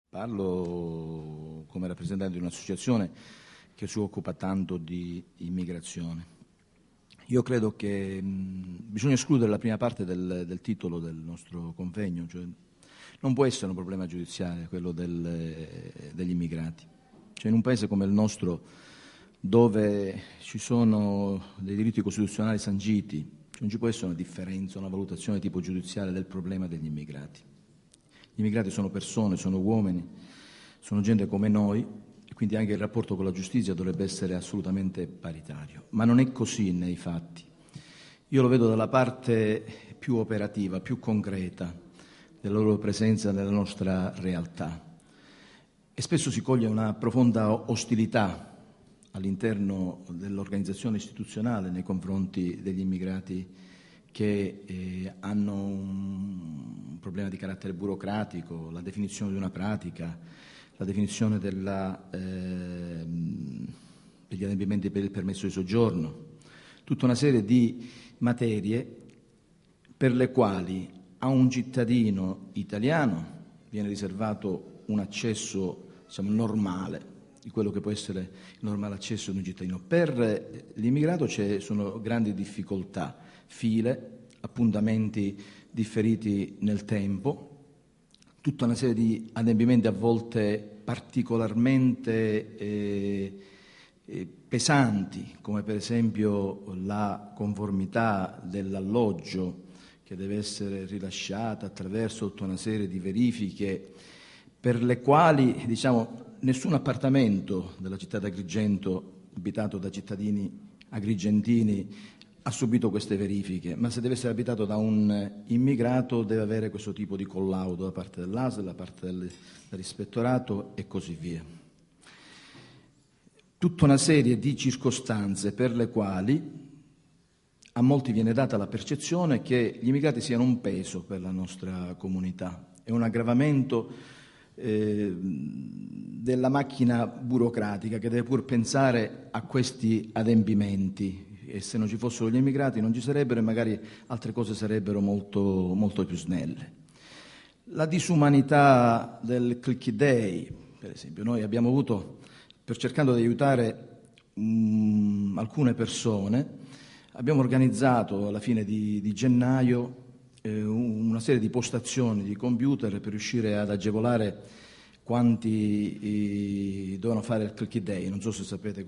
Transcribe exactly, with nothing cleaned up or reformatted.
Parlo come rappresentante di un'associazione che si occupa tanto di immigrazione. Io credo che mh, bisogna escludere la prima parte del, del titolo del nostro convegno, cioè non può essere un problema giudiziario quello del, degli immigrati. Cioè, in un paese come il nostro, dove ci sono dei diritti costituzionali sanciti, cioè non ci può essere una differenza, una valutazione tipo giudiziaria del problema degli immigrati. Gli immigrati sono persone, sono uomini, sono gente come noi, e quindi anche il rapporto con la giustizia dovrebbe essere assolutamente paritario. Ma non è così nei fatti. Io lo vedo dalla parte più operativa, più concreta della loro presenza nella nostra realtà. E spesso si coglie una profonda ostilità all'interno dell'organizzazione istituzionale nei confronti degli immigrati che eh, hanno un problema di carattere burocratico, la definizione di una pratica, la definizione della, eh, degli adempimenti per il permesso di soggiorno, tutta una serie di materie per le quali a un cittadino italiano viene riservato un accesso, diciamo, normale, di quello che può essere il normale accesso di un cittadino. Per l'immigrato ci sono grandi difficoltà, file, appuntamenti differiti nel tempo, tutta una serie di adempimenti a volte particolarmente eh, eh, pesanti, come per esempio la conformità dell'alloggio che deve essere rilasciata attraverso tutta una serie di verifiche per le quali, diciamo, nessun appartamento della città d'Agrigento abitato da cittadini agrigentini ha subito queste verifiche, ma se deve essere abitato da un immigrato deve avere questo tipo di collaudo da parte dell'A S L, da parte del, dell'ispettorato e così via. Tutta una serie di circostanze per le quali a molti viene data la percezione che gli immigrati siano un peso per la nostra comunità, è un aggravamento eh, della macchina burocratica che deve pur pensare a questi adempimenti, e se non ci fossero gli immigrati non ci sarebbero e magari altre cose sarebbero molto, molto più snelle. La disumanità del click day, per esempio, noi abbiamo avuto, per cercando di aiutare um, alcune persone, abbiamo organizzato alla fine di, di gennaio eh, una serie di postazioni di computer per riuscire ad agevolare quanti eh, dovevano fare il click day. Non so se sapete